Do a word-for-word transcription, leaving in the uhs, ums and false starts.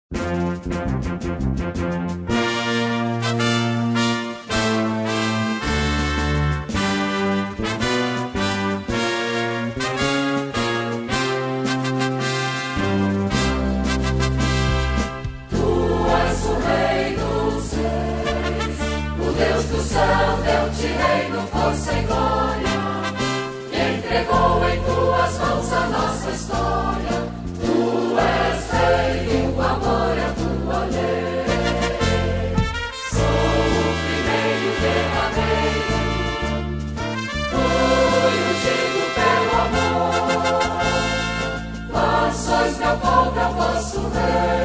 Deu-te reino, força e glória, e entregou em tuas mãos a nossa história. Tu és rei e o amor é a tua lei. Sou o primeiro derradeiro, fui ungido pelo amor. Vós sois meu povo, eu vosso rei.